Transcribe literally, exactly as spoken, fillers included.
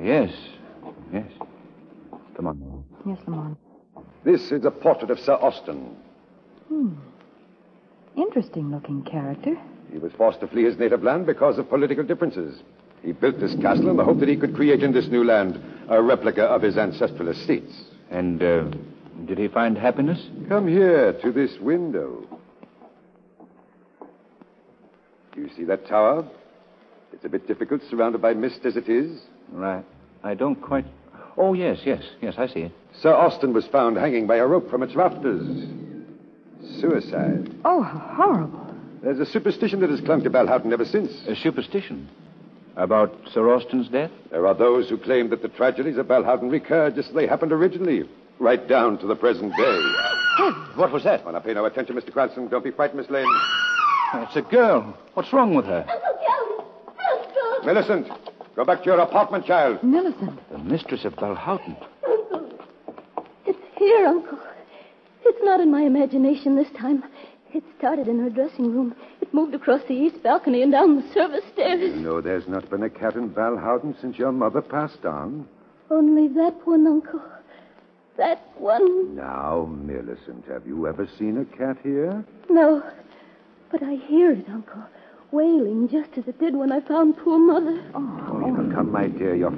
yes. Yes. Come on. Yes, Lamont. This is a portrait of Sir Austin. Hmm. Interesting-looking character. He was forced to flee his native land because of political differences. He built this castle in the hope that he could create in this new land a replica of his ancestral estates. And uh, did he find happiness? Come here to this window. Do you see that tower? It's a bit difficult, surrounded by mist as it is. Right. I don't quite... Oh, yes, yes, yes, I see it. Sir Austin was found hanging by a rope from its rafters. Suicide. Oh, how horrible. There's a superstition that has clung to Balhoughton ever since. A superstition? About Sir Austin's death? There are those who claim that the tragedies of Balhoughton recur just as they happened originally, right down to the present day. What was that? Well, now, pay no attention, Mister Cranston. Don't be frightened, Miss Lane. It's a girl. What's wrong with her? Uncle Kelly! Uncle! Millicent, go back to your apartment, child. Millicent. The mistress of Balhoughton. Uncle! It's here, Uncle. It's not in my imagination this time. It started in her dressing room. It moved across the east balcony and down the service stairs. No, there's not been a cat in Balhoughton since your mother passed on. Only that one, Uncle. That one. Now, Millicent, have you ever seen a cat here? No, but I hear it, Uncle, wailing just as it did when I found poor Mother. Oh, now, come, my dear. Your